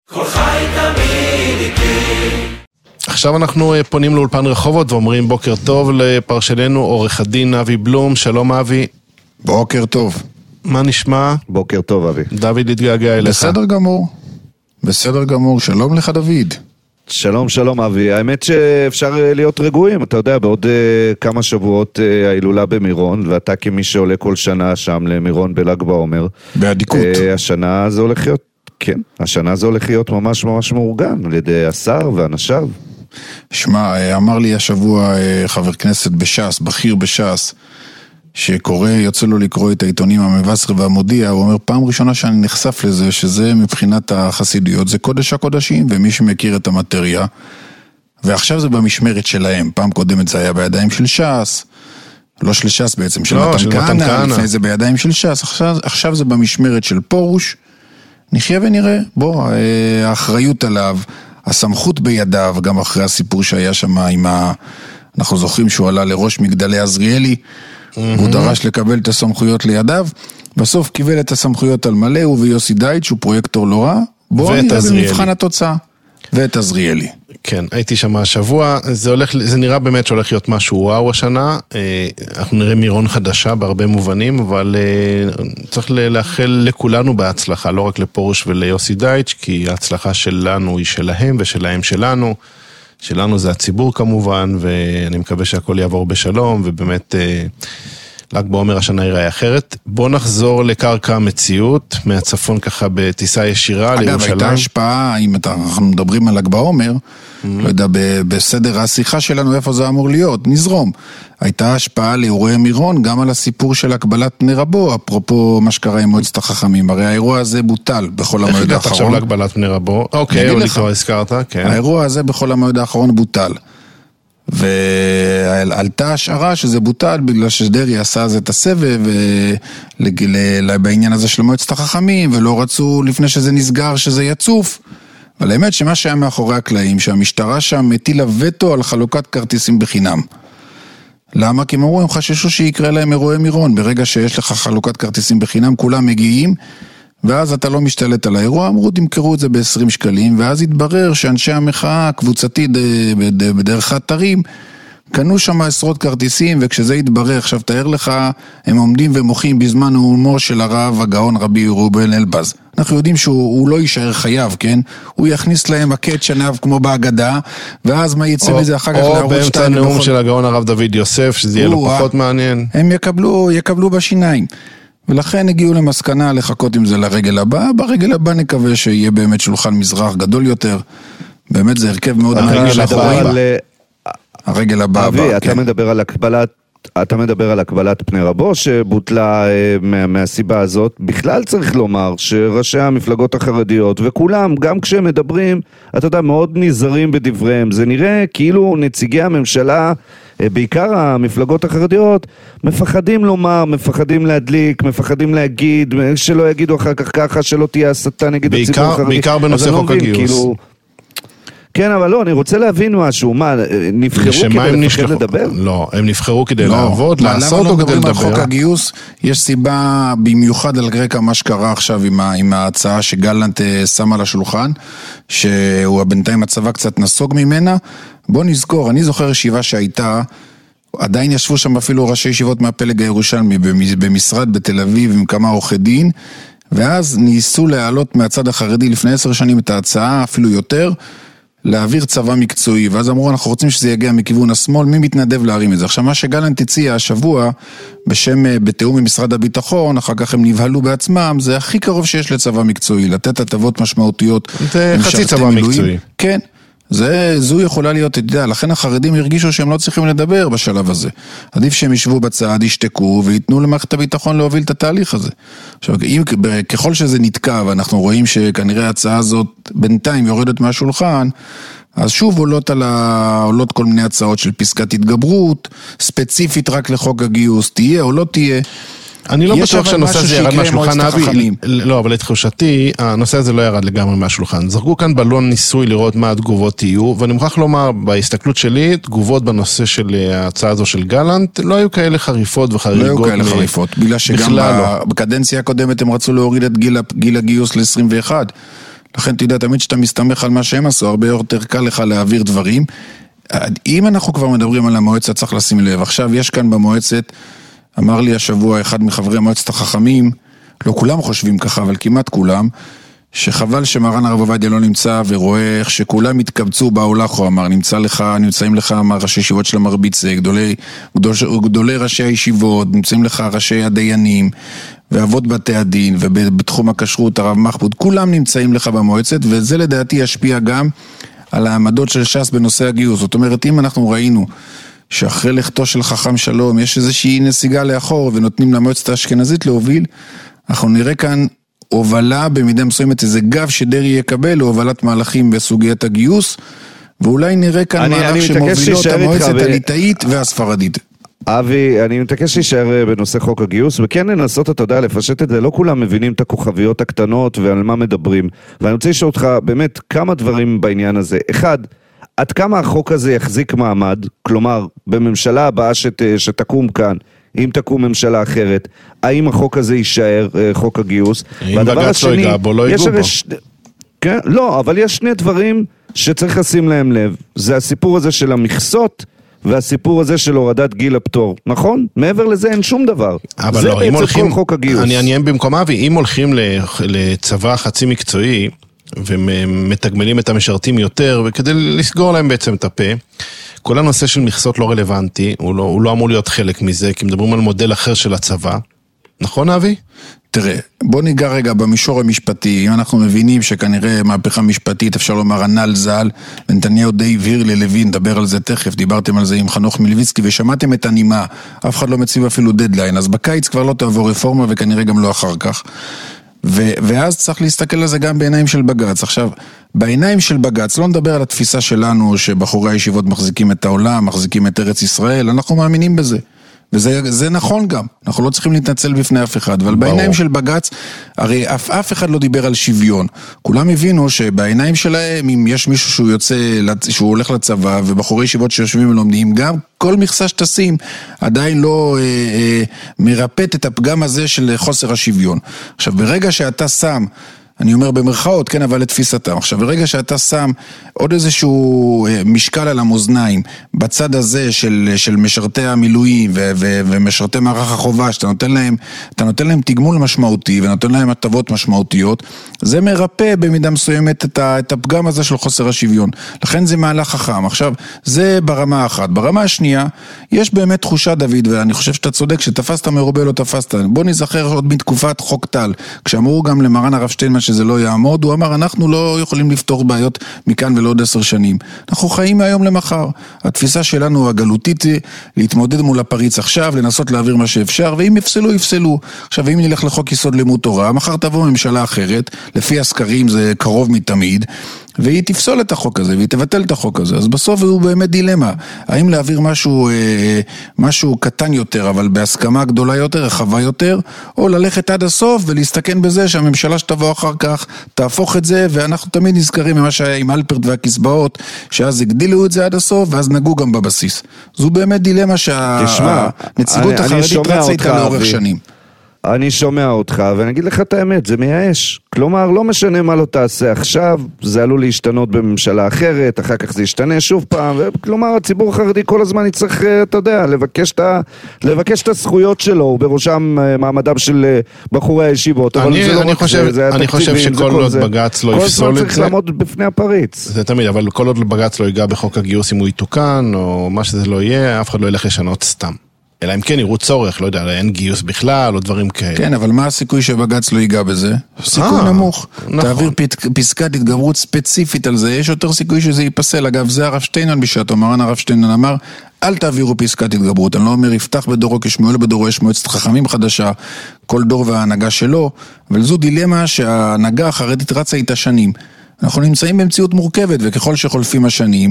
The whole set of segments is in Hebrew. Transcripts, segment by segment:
כל חי תמיד איתי. עכשיו אנחנו פונים לאולפן רחובות ואומרים בוקר טוב לפרשננו עורך הדין אבי בלום. שלום אבי. בוקר טוב. מה נשמע? בוקר טוב אבי. דוד התגעגע אליך. בסדר גמור. בסדר גמור. שלום לך דוד. שלום שלום אבי. האמת שאפשר להיות רגועים. אתה יודע, בעוד כמה שבועות ההילולה במירון, ואתה כמי שעולה כל שנה שם למירון בל"ג בעומר. בעדיקות. השנה זה הולך להיות, כן, השנה זה הולך להיות ממש ממש מאורגן על ידי השר ואנשיו. שמע, אמר לי השבוע חבר כנסת בש"ס, בכיר בש"ס, שקורא, יוצא לו לקרוא את העיתונים המבשר והמודיע, הוא אומר, פעם ראשונה שאני נחשף לזה, שזה מבחינת החסידיות, זה קודש הקודשים, ומי שמכיר את המטריה, ועכשיו זה במשמרת שלהם, פעם קודמת זה היה בידיים של ש"ס, לא של ש"ס בעצם, של מתן כהנא, לפני זה בידיים של ש"ס, עכשיו זה במשמרת של פרוש, נחיה ונראה, בוא, האחריות עליו, הסמכות בידיו, גם אחרי הסיפור שהיה שם עם אנחנו זוכרים שהוא עלה לראש מגדלי עזריאלי, הוא דרש לקבל את הסמכויות לידיו, בסוף קיבל את הסמכויות על מלא, הוא ויוסי דייטש, הוא פרויקטור לא רע, בואו נראה במבחן התוצאה, ואת עזריאלי. כן, הייתי שם השבוע, זה נראה באמת שהולך להיות משהו וואו השנה, אנחנו נראה מירון חדשה בהרבה מובנים, אבל צריך לאחל לכולנו בהצלחה, לא רק לפרוש וליוסי דייטש, כי ההצלחה שלנו היא שלהם ושלהם שלנו, שלנו זה הציבור כמובן, ואני מקווה שהכל יעבור בשלום, ובאמת ל"ג בעומר השנה ייראה אחרת. בוא נחזור לקרקע המציאות, מהצפון ככה בטיסה ישירה לירושלים. אגב, הייתה השפעה, אם אנחנו מדברים על ל"ג בעומר, לא יודע, בסדר השיחה שלנו איפה זה אמור להיות, נזרום. הייתה השפעה לאירועי מירון, גם על הסיפור של הקבלת פני רבו, אפרופו מה שקרה עם מועצת החכמים. הרי האירוע הזה בוטל בכל המועד האחרון. איך הגעת עכשיו להקבלת פני רבו? אוקיי, אבל כבר הזכרת, כן. האירוע הזה בכל המועד האחרון בוטל. ועלתה השערה שזה בוטל בגלל שדרי עשה אז את הסבב בעניין הזה של מועצת החכמים, ולא רצו לפני שזה נסגר שזה יצוף. אבל האמת שמה שהיה מאחורי הקלעים, שהמשטרה שם הטילה וטו על חלוקת כרטיסים בחינם. למה? כי הם אמרו, הם חששו שיקרה להם אירועי מירון. ברגע שיש לך חלוקת כרטיסים בחינם, כולם מגיעים, ואז אתה לא משתלט על האירוע, אמרו, תמכרו את זה ב-20 שקלים, ואז התברר שאנשי המחאה הקבוצתית בדרך האתרים, קנו שם עשרות כרטיסים, וכשזה התברר, עכשיו תאר לך, הם עומדים ומוחים בזמן ההומור של הרב הגאון רבי ראובן אלבז. אנחנו יודעים שהוא לא יישאר חייב, כן? הוא יכניס להם הקט שנב כמו בהגדה, ואז מה יצא מזה אחר כך לערוץ 2? או באמצע נאום של הגאון הרב דוד יוסף, שזה יהיה לו פחות מעניין. הם יקבלו בשיניים. ולכן הגיעו למסקנה לחכות עם זה לרגל הבא, ברגל הבא נקווה שיהיה באמת שולחן מזרח גדול יותר, באמת זה הרכב מאוד מעניין. הרגל הבא, אבי, אתה מדבר על הקבלת פני רבו שבוטלה מהסיבה הזאת. בכלל צריך לומר שראשי המפלגות החרדיות וכולם, גם כשהם מדברים, אתה יודע, מאוד נזהרים בדבריהם. זה נראה כאילו נציגי הממשלה, בעיקר המפלגות החרדיות, מפחדים לומר, מפחדים להדליק, מפחדים להגיד, שלא יגידו אחר כך ככה, שלא תהיה הסתה נגד הציבור החרדי. בעיקר בנושא חוק הגיוס. כן, אבל לא, אני רוצה להבין משהו, מה, נבחרו כדי לפחד לדבר? לא, הם נבחרו כדי לעבוד, לעשות או כדי לדבר? חוק הגיוס, יש סיבה במיוחד על רקע מה שקרה עכשיו עם ההצעה שגלנט שם על השולחן, שהוא בינתיים הצבא קצת נסוג ממנה. בוא נזכור, אני זוכר ישיבה שהייתה, עדיין ישבו שם אפילו ראשי ישיבות מהפלג הירושלמי, במשרד בתל אביב עם כמה עורכי דין, ואז ניסו להעלות מהצד החרדי לפני 10 שנים את ההצעה, אפילו יותר, להעביר צבא מקצועי, ואז אמרו, אנחנו רוצים שזה יגיע מכיוון השמאל, מי מתנדב להרים את זה? עכשיו, מה שגלנט הציע השבוע, בתיאום עם משרד הביטחון, אחר כך הם נבהלו בעצמם, זה הכי קרוב שיש לצבא מקצועי, לתת הטבות משמעותיות. זה חצי צבא מקצועי. כן. זו יכולה להיות, אתה יודע, לכן החרדים הרגישו שהם לא צריכים לדבר בשלב הזה. עדיף שהם ישבו בצד, ישתקו, ויתנו למערכת הביטחון להוביל את התהליך הזה. עכשיו, ככל שזה נתקע, ואנחנו רואים שכנראה ההצעה הזאת בינתיים יורדת מהשולחן, אז שוב עולות כל מיני הצעות של פסקת התגברות, ספציפית רק לחוק הגיוס, תהיה או לא תהיה. אני לא בטוח שהנושא הזה ירד מהשולחן, אבי. לא, אבל לתחושתי, הנושא הזה לא ירד לגמרי מהשולחן. זרקו כאן בלון ניסוי לראות מה התגובות יהיו, ואני מוכרח לומר, בהסתכלות שלי, תגובות בנושא של ההצעה הזו של גלנט, לא היו כאלה חריפות וחריגות. לא היו כאלה חריפות, בגלל שגם בקדנציה הקודמת הם רצו להוריד את גיל הגיוס ל-21. לכן תדע, תמיד שאתה מסתמך על מה שהם עשו, הרבה יותר קל לך להעביר דברים. אם אנחנו כבר מדברים על המועצת, צריך לשים לב. עכשיו יש כאן במועצת, אמר לי השבוע אחד מחברי מועצת החכמים, לא כולם חושבים ככה, אבל כמעט כולם, שחבל שמרן הרב עובדיה לא נמצא ורואה איך שכולם התקבצו בהולך, הוא אמר, נמצאים לך ראשי ישיבות של המרביץ, גדולי ראשי הישיבות, נמצאים לך ראשי הדיינים, ואבות בתי הדין, ובתחום הכשרות, הרב מחבוד, כולם נמצאים לך במועצת, וזה לדעתי ישפיע גם על העמדות של ש"ס בנושא הגיוס. זאת אומרת, אם אנחנו ראינו שאחרי לכתו של חכם שלום, יש איזושהי נסיגה לאחור, ונותנים למועצת האשכנזית להוביל, אנחנו נראה כאן הובלה במידה מסוימת, איזה גב שדרי יקבל, להובלת מהלכים בסוגיית הגיוס, ואולי נראה כאן מהלך שמובילות המועצת הליטאית והספרדית. אבי, אני מתעקש להישאר בנושא חוק הגיוס, וכן לנסות, אתה יודע, לפשט את זה, לא כולם מבינים את הכוכביות הקטנות ועל מה מדברים, ואני רוצה לשאול אותך באמת כמה דברים בעניין הזה. אחד, עד כמה החוק הזה יחזיק מעמד, כלומר, בממשלה הבאה שתקום כאן, אם תקום ממשלה אחרת, האם החוק הזה יישאר חוק הגיוס? אם בג"ץ לא ייגע בו, לא ייגעו בו. כן, לא, אבל יש שני דברים שצריך לשים להם לב. זה הסיפור הזה של המכסות, והסיפור הזה של הורדת גיל הפטור, נכון? מעבר לזה אין שום דבר. אבל זה לא, אם הולכים, חוק הגיוס. אני אעניין במקום אבי, אם הולכים לצבא חצי מקצועי, ומתגמלים את המשרתים יותר, וכדי לסגור להם בעצם את הפה, כל הנושא של מכסות לא רלוונטי, הוא לא אמור להיות חלק מזה, כי מדברים על מודל אחר של הצבא. נכון, אבי? תראה, בוא ניגע רגע במישור המשפטי, אם אנחנו מבינים שכנראה מהפכה משפטית, אפשר לומר הנ"ל ז"ל, ונתניהו די הבהיר ללוין, נדבר על זה תכף, דיברתם על זה עם חנוך מלביצקי, ושמעתם את הנימה, אף אחד לא מציב אפילו דדליין, אז בקיץ כבר לא תעבור רפורמה, וכנראה גם לא אחר כך. ואז צריך להסתכל על זה גם בעיניים של בג"ץ. עכשיו, בעיניים של בג"ץ, לא נדבר על התפיסה שלנו, שבחורי הישיבות מחזיקים את העולם, מחזיקים את ארץ ישראל, אנחנו מאמינים בזה. וזה נכון גם, אנחנו לא צריכים להתנצל בפני אף אחד, אבל בעיניים של בג"ץ, הרי אף אחד לא דיבר על שוויון. כולם הבינו שבעיניים שלהם, אם יש מישהו שהוא הולך לצבא, ובחורי ישיבות שיושבים ולומדים, גם כל מכסה שתשים עדיין לא מרפט את הפגם הזה של חוסר השוויון. עכשיו, ברגע שאתה שם, אני אומר במרכאות, כן, אבל לתפיסתם. עכשיו, ברגע שאתה שם עוד איזשהו משקל על המאזניים, בצד הזה של משרתי המילואים ומשרתי מערך החובה, שאתה נותן להם תגמול משמעותי, ונותן להם הטבות משמעותיות, זה מרפא במידה מסוימת את הפגם הזה של חוסר השוויון. לכן זה מהלך חכם. עכשיו, זה ברמה האחת. ברמה השנייה, יש באמת תחושה, דוד, ואני חושב שאתה צודק, שתפסת מרובה לא תפסת. בוא נזכר עוד מתקופת חוק טל, כשאמרו גם למרן הרב שטיינמן שזה לא יעמוד, הוא אמר, אנחנו לא יכולים לפתור בעיות מכאן ולעוד 10 שנים. אנחנו חיים מהיום למחר. התפיסה שלנו הגלותית היא להתמודד מול הפריץ עכשיו, לנסות להעביר מה שאפשר, ואם יפסלו, יפסלו. עכשיו, אם נלך לחוק יסוד לימוד תורה, מחר תבוא ממשלה אחרת, לפי הסקרים זה קרוב מתמיד, והיא תפסול את החוק הזה, והיא תבטל את החוק הזה. אז בסוף הוא באמת דילמה. האם להעביר משהו קטן יותר, אבל בהסכמה גדולה יותר, רחבה יותר, או ללכת עד הסוף ולהסתכן בזה שהממשלה שתבוא אחר כך תהפוך את זה, ואנחנו תמיד נזכרים ממה שהיה עם אלפרט והקסבאות, שאז הגדילו את זה עד הסוף, ואז נגעו גם בבסיס. זו באמת דילמה שהנציגות החרדית רצה איתה לאורך שנים. אני שומע אותך, ואני אגיד לך את האמת, זה מייאש. כלומר, לא משנה מה לא תעשה עכשיו, זה עלול להשתנות בממשלה אחרת, אחר כך זה ישתנה שוב פעם, כלומר, הציבור החרדי כל הזמן יצטרך, אתה יודע, לבקש את הזכויות שלו, בראשם מעמדם של בחורי הישיבות. אני חושב שכל עוד בג"ץ לא יפסול את זה, כל הזמן צריך לעמוד בפני הפריץ. זה תמיד, אבל כל עוד בג"ץ לא ייגע בחוק הגיוס, אם הוא יתוקן, או מה שזה לא יהיה, אף אחד לא ילך לשנות סתם. אלא אם כן יראו צורך, לא יודע, אין גיוס בכלל, או דברים כאלה. כן, אבל מה הסיכוי שבג"ץ לא ייגע בזה? סיכוי נמוך. נכון. תעביר פסקת התגברות ספציפית על זה, יש יותר סיכוי שזה ייפסל. אגב, זה הרב שטיינמן בשעתו, מרן הרב שטיינמן אמר, אל תעבירו פסקת התגברות. אני לא אומר, יפתח בדורו כשמואל בדורו, יש מועצת חכמים חדשה, כל דור וההנהגה שלו, אבל זו דילמה שההנהגה החרדית רצה איתה שנים. אנחנו נמצאים במציאות מורכבת, וככל שחולפים השנים,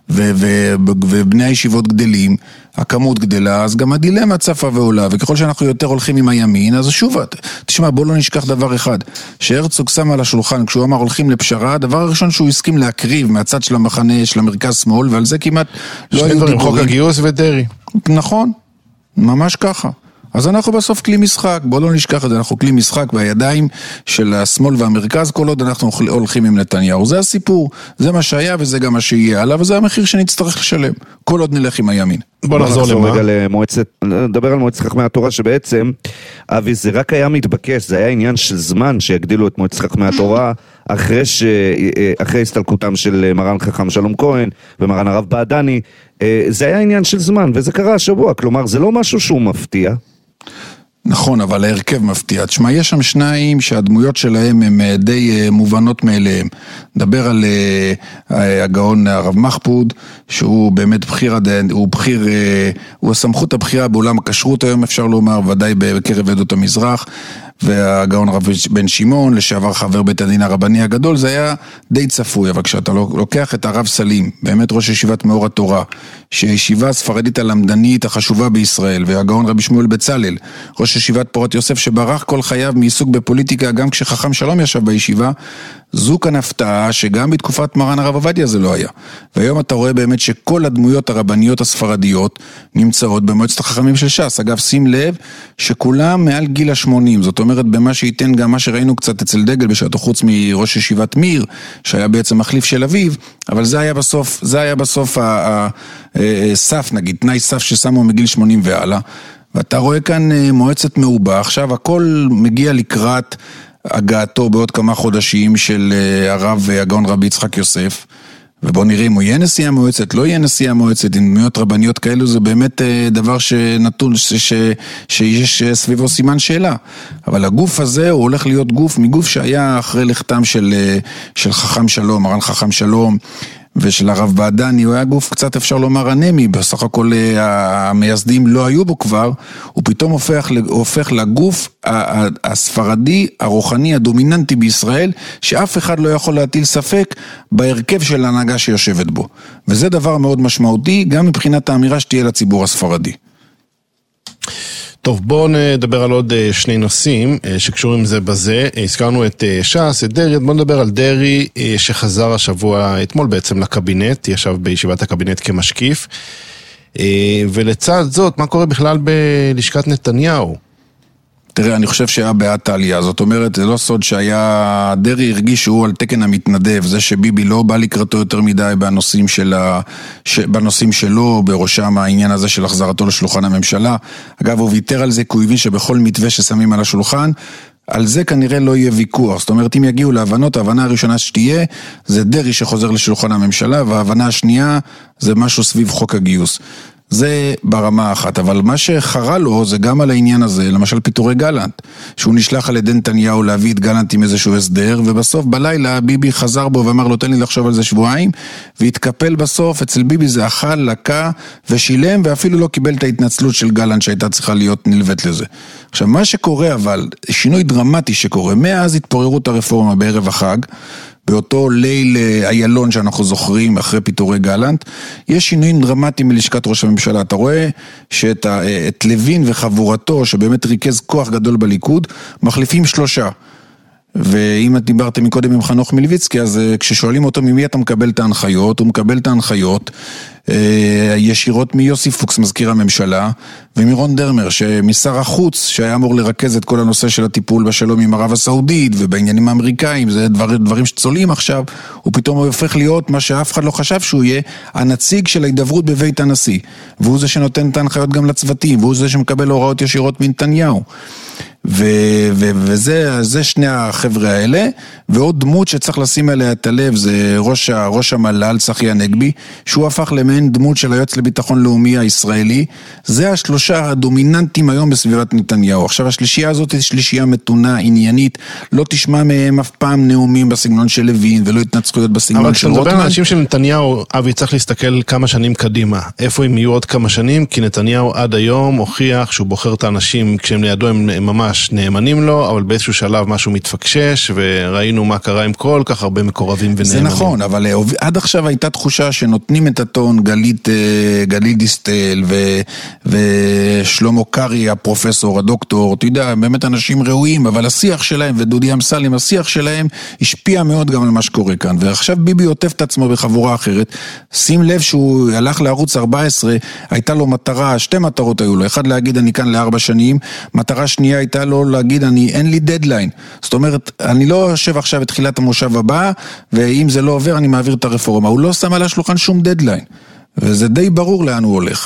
ובני הישיבות גדלים, הכמות גדלה, אז גם הדילמה צפה ועולה, וככל שאנחנו יותר הולכים עם הימין, אז שוב, תשמע, בוא לא נשכח דבר אחד, שהרצוג שם על השולחן, כשהוא אמר הולכים לפשרה, הדבר הראשון שהוא הסכים להקריב מהצד של המחנה, של המרכז שמאל, ועל זה כמעט לא היו דיבורים. חוק הגיוס ודרי. נכון, ממש ככה. אז אנחנו בסוף כלי משחק, בואו לא נשכח את זה, אנחנו כלי משחק בידיים של השמאל והמרכז, כל עוד אנחנו הולכים עם נתניהו. זה הסיפור, זה מה שהיה וזה גם מה שיהיה עליו, וזה המחיר שנצטרך לשלם, כל עוד נלך עם הימין. בוא נחזור רגע נדבר על מועצת חכמי התורה, שבעצם, אבי, זה רק היה מתבקש, זה היה עניין של זמן שיגדילו את מועצת חכמי התורה, אחרי הסתלקותם של מרן חכם שלום כהן ומרן הרב בעדני, זה היה עניין של זמן, וזה קרה השבוע, כלומר, זה לא משהו שהוא מפתיע. נכון, אבל ההרכב מפתיע. תשמע, יש שם שניים שהדמויות שלהם הן די מובנות מאליהם. נדבר על הגאון הרב מחפוד, שהוא באמת הוא הסמכות הבחירה בעולם הכשרות היום, אפשר לומר, ודאי בקרב עדות המזרח, והגאון רב בן שמעון, לשעבר חבר בית הדין הרבני הגדול, זה היה די צפוי, אבל כשאתה לוקח את הרב סלים, באמת ראש ישיבת מאור התורה, שישיבה הספרדית הלמדנית החשובה בישראל, והגאון רבי שמואל בצלאל, ראש ישיבת פורת יוסף שברח כל חייו מעיסוק בפוליטיקה, גם כשחכם שלום ישב בישיבה, זו כאן הפתעה שגם בתקופת מרן הרב עובדיה זה לא היה. והיום אתה רואה באמת שכל הדמויות הרבניות הספרדיות נמצאות במועצת החכמים של ש"ס. אגב, שים לב שכולם מעל גיל ה-80, זאת אומרת במה שייתן גם מה שראינו קצת אצל דגל בשעתו, חוץ מראש ישיבת מיר, שהיה בעצם מחליף של אביו, אבל זה היה בסוף הסף, נגיד, תנאי סף ששמו מגיל 80 והלאה. ואתה רואה כאן מועצת מעובה, עכשיו הכל מגיע לקראת הגעתו בעוד כמה חודשים של הרב הגאון רבי יצחק יוסף, ובואו נראה אם הוא יהיה נשיא המועצת, לא יהיה נשיא המועצת, עם דמויות רבניות כאלו, זה באמת דבר שנתון, שיש סביבו סימן שאלה. אבל הגוף הזה הוא הולך להיות מגוף שהיה אחרי לכתם של חכם שלום, מרן חכם שלום, ושל הרב בעדני, הוא היה גוף קצת אפשר לומר אנמי, בסך הכל המייסדים לא היו בו כבר, הוא פתאום הופך לגוף הספרדי, הרוחני, הדומיננטי בישראל, שאף אחד לא יכול להטיל ספק בהרכב של ההנהגה שיושבת בו. וזה דבר מאוד משמעותי, גם מבחינת האמירה שתהיה לציבור הספרדי. טוב, בואו נדבר על עוד שני נושאים שקשורים זה בזה. הזכרנו את ש"ס, את דרעי, בואו נדבר על דרעי שחזר השבוע, אתמול בעצם לקבינט, ישב בישיבת הקבינט כמשקיף. ולצד זאת, מה קורה בכלל בלשכת נתניהו? תראה, אני חושב שהיה בעד העלייה, זאת אומרת, זה לא סוד שהיה, דרעי הרגיש שהוא על תקן המתנדב, זה שביבי לא בא לקראתו יותר מדי בנושאים שלו, בראשם העניין הזה של החזרתו לשולחן הממשלה. אגב, הוא ויתר על זה, כי הוא הבין שבכל מתווה ששמים על השולחן, על זה כנראה לא יהיה ויכוח, זאת אומרת, אם יגיעו להבנות, ההבנה הראשונה שתהיה, זה דרעי שחוזר לשולחן הממשלה, וההבנה השנייה, זה משהו סביב חוק הגיוס. זה ברמה אחת, אבל מה שחרה לו זה גם על העניין הזה, למשל פיטורי גלנט, שהוא נשלח על ידי נתניהו להביא את גלנט עם איזשהו הסדר, ובסוף בלילה ביבי חזר בו ואמר לו תן לי לחשוב על זה שבועיים, והתקפל בסוף, אצל ביבי זה אכל, לקה ושילם, ואפילו לא קיבל את ההתנצלות של גלנט שהייתה צריכה להיות נלוות לזה. עכשיו מה שקורה אבל, שינוי דרמטי שקורה, מאז התפוררות הרפורמה בערב החג, באותו ליל איילון שאנחנו זוכרים אחרי פיטורי גלנט, יש שינויים דרמטיים מלשכת ראש הממשלה. אתה רואה שאת לוין וחבורתו, שבאמת ריכז כוח גדול בליכוד, מחליפים 3. ואם את דיברתם מקודם עם חנוך מלביצקי, אז כששואלים אותו ממי אתה מקבל את ההנחיות, הוא מקבל את ההנחיות ישירות מיוסי פוקס מזכיר הממשלה, ומירון דרמר שמשר החוץ שהיה אמור לרכז את כל הנושא של הטיפול בשלום עם ערב הסעודית ובעניינים האמריקאים, זה דברים שצולים עכשיו, הוא פתאום הופך להיות מה שאף אחד לא חשב שהוא יהיה, הנציג של ההידברות בבית הנשיא, והוא זה שנותן את ההנחיות גם לצוותים, והוא זה שמקבל הוראות ישירות מנתניהו. וזה שני החבר'ה האלה, ועוד דמות שצריך לשים עליה את הלב זה ראש המל"ל צחי הנגבי, שהוא הפך למעין דמות של היועץ לביטחון לאומי הישראלי. זה 3 הדומיננטים היום בסביבת נתניהו. עכשיו השלישייה הזאת היא שלישייה מתונה, עניינית, לא תשמע מהם אף פעם נאומים בסגנון של לוין ולא התנצחויות בסגנון של רוטמן. אבל כשנדבר על אנשים של נתניהו, אבי צריך להסתכל כמה שנים קדימה, איפה הם יהיו עוד כמה שנים, כי נתניהו עד היום הוכיח שהוא בוחר את האנשים כשהם לידו הם ממש ממש נאמנים לו, אבל באיזשהו שלב משהו מתפקשש, וראינו מה קרה עם כל כך הרבה מקורבים ונאמנים. זה נכון, אבל עד עכשיו הייתה תחושה שנותנים את הטון, גלית דיסטל ושלמה קרי, הפרופסור, הדוקטור, אתה יודע, באמת אנשים ראויים, אבל השיח שלהם ודודי אמסלם, השיח שלהם השפיע מאוד גם על מה שקורה כאן, ועכשיו ביבי עוטף את עצמו בחבורה אחרת. שים לב שהוא הלך לערוץ 14, הייתה לו מטרה, שתי מטרות היו לו, אחד להגיד אני כאן ל4 שנים, מטרה שנייה הייתה לו להגיד אין לי דדליין, זאת אומרת אני לא יושב עכשיו את תחילת המושב הבא, ואם זה לא עובר אני מעביר את הרפורמה, הוא לא שם על השולחן שום דדליין, וזה די ברור לאן הוא הולך,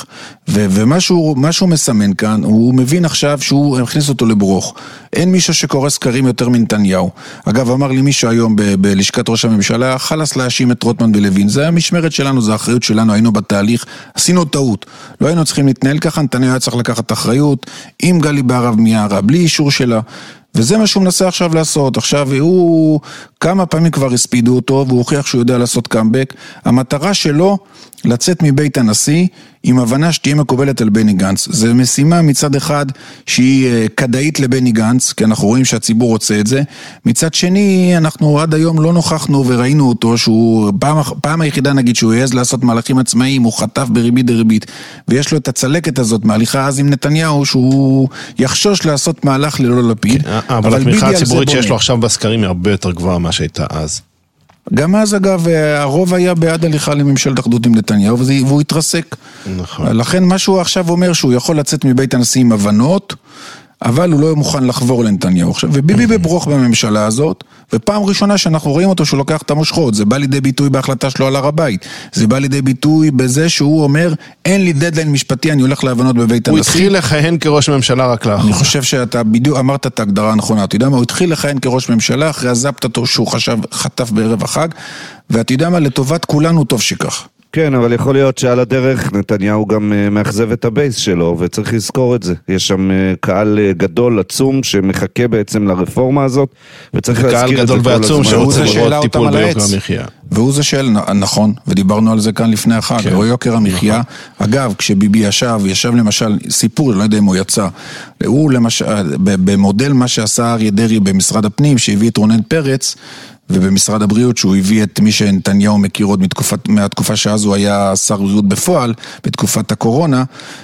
ומשהו מסמן כאן, הוא מבין עכשיו שהוא הכניס אותו לברוך, אין מישהו שקורא סקרים יותר מנתניהו, אגב אמר לי מישהו היום בלשכת ראש הממשלה, חלס להאשים את רוטמן ולוין, זה המשמרת שלנו, זה האחריות שלנו, היינו בתהליך, עשינו טעות, לא היינו צריכים להתנהל ככה, נתניהו היה צריך לקחת אחריות, עם גלי בהרב מיארה, בלי אישור שלה, וזה מה שהוא מנסה עכשיו לעשות, עכשיו הוא כמה פעמים כבר הספידו אותו, והוא הוכיח שהוא יודע לעשות קאמבק, המטרה שלו לצאת מבית הנשיא, עם הבנה שתהיה מקובלת על בני גנץ, זה משימה מצד אחד שהיא כדאית לבני גנץ, כי אנחנו רואים שהציבור רוצה את זה, מצד שני אנחנו עד היום לא נוכחנו וראינו אותו, שהוא פעם היחידה נגיד שהוא יעז לעשות מהלכים עצמאיים, הוא חטף בריבית דריבית, ויש לו את הצלקת הזאת מהליכה אז עם נתניהו, שהוא יחשוש לעשות מהלך ללא לפיד, אבל התמיכה הציבורית שיש לו עכשיו בסקרים היא הרבה יותר גבוהה מה שהייתה אז. גם אז אגב הרוב היה בעד הליכה לממשלת אחדות עם נתניהו והוא התרסק. נכון. לכן מה שהוא עכשיו אומר שהוא יכול לצאת מבית הנשיא עם הבנות, אבל הוא לא מוכן לחבור לנתניהו עכשיו, וביבי בברוך בממשלה הזאת, ופעם ראשונה שאנחנו רואים אותו שהוא לוקח את המושכות, זה בא לידי ביטוי בהחלטה שלו על הר הבית, זה בא לידי ביטוי בזה שהוא אומר, אין לי דדליין משפטי, אני הולך להבנות בבית הנשיא. הוא התחיל לכהן כראש ממשלה רק לאחר. אני חושב שאתה בדיוק אמרת את ההגדרה הנכונה, אתה יודע מה, הוא התחיל לכהן כראש ממשלה, אחרי הזפתתו שהוא חטף בערב החג, ואתה יודע מה, לטובת כולנו טוב שכך. כן, אבל יכול להיות שעל הדרך נתניהו גם מאכזב את הבייס שלו, וצריך לזכור את זה. יש שם קהל גדול, עצום, שמחכה בעצם לרפורמה הזאת, וצריך להזכיר את זה כל הזמן. קהל גדול ועצום שרוצה לראות טיפול ביוקר המחיה. והוא זה נכון, ודיברנו על זה כאן לפני החג, יוקר המחיה. אגב, כשביבי ישב למשל, סיפור, לא יודע אם הוא יצא, הוא למשל, במודל מה שעשה אריה דרעי במשרד הפנים, שהביא את רונן פרץ, ובמשרד הבריאות שהוא הביא את מי שנתניהו מכיר עוד מהתקופה שאז הוא היה שר בריאות בפועל, בתקופת הקורונה,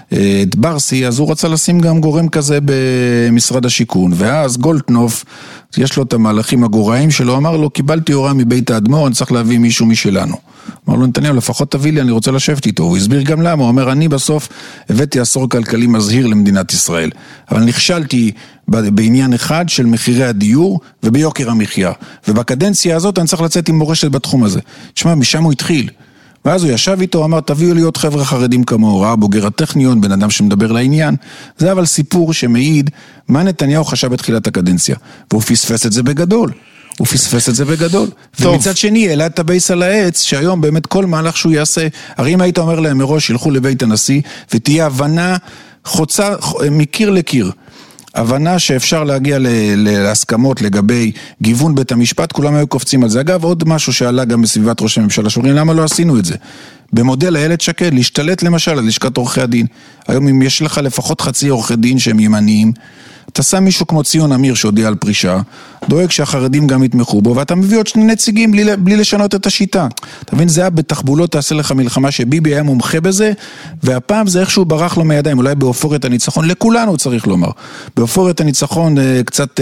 את ברסי, אז הוא רצה לשים גם גורם כזה במשרד השיכון, ואז גולדקנופ, יש לו את המהלכים הגוראים שלו, אמר לו, קיבלתי הוראה מבית האדמו"ר, אני צריך להביא מישהו משלנו. אמר לו, נתניהו, לפחות תביא לי, אני רוצה לשבת איתו. הוא הסביר גם למה, הוא אומר, אני בסוף הבאתי עשור כלכלי מזהיר למדינת ישראל, אבל נכשלתי בעניין אחד של מחירי הדיור וביוקר המחיה, ובקדנציה הזאת אני צריך לצאת עם מורשת בתחום הזה. תשמע, משם הוא התחיל, ואז הוא ישב איתו, אמר, תביאו לי עוד חבר'ה חרדים כמוהו, ראה בוגר הטכניון, בן אדם שמדבר לעניין, זה אבל סיפור שמעיד מה נתניהו חשב בתחילת הקדנציה, והוא פספס את זה בגדול. הוא פספס את זה בגדול. טוב. ומצד שני, העלה את הבייס על העץ, שהיום באמת כל מהלך שהוא יעשה, הרי אם היית אומר להם מראש, ילכו לבית הנשיא, ותהיה הבנה חוצה מקיר לקיר. הבנה שאפשר להגיע להסכמות לגבי גיוון בית המשפט, כולם היו קופצים על זה. אגב, עוד משהו שעלה גם בסביבת ראש הממשלה, שאומרים, למה לא עשינו את זה? במודל איילת שקד, להשתלט למשל על לשכת עורכי הדין. היום אם יש לך לפחות חצי עורכי דין שהם ימניים, אתה שם מישהו כמו ציון אמיר שהודיע על פרישה, דואג שהחרדים גם יתמכו בו, ואתה מביא עוד 2 נציגים בלי לשנות את השיטה. אתה מבין, זה היה בתחבולות, תעשה לך מלחמה שביבי היה מומחה בזה, והפעם זה איכשהו ברח לו מידיים, אולי באופוריית הניצחון, לכולנו צריך לומר. באופוריית הניצחון קצת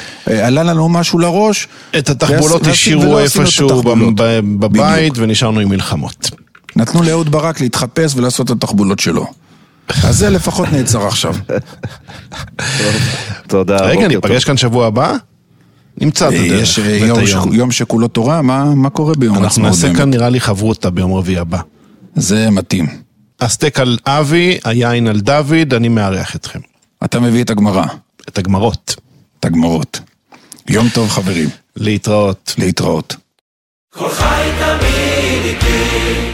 עלה לנו משהו לראש. את התחבולות השאירו איפשהו בבית, ונשארנו עם מלחמות. נתנו לאהוד ברק להתחפש ולעשות את התחבולות שלו. אז זה לפחות נעצר עכשיו. תודה. רגע, ניפגש כאן שבוע הבא? נמצא את הדרך. יש יום שכולו תורה, מה קורה ביום עצמו? אנחנו נעשה כאן נראה לי חברותה ביום רביעי הבא. זה מתאים. הסטייק על אבי, היין על דוד, אני מארח אתכם. אתה מביא את הגמרא. את הגמרות. את הגמרות. יום טוב חברים. להתראות. להתראות. כל חי תמיד איתי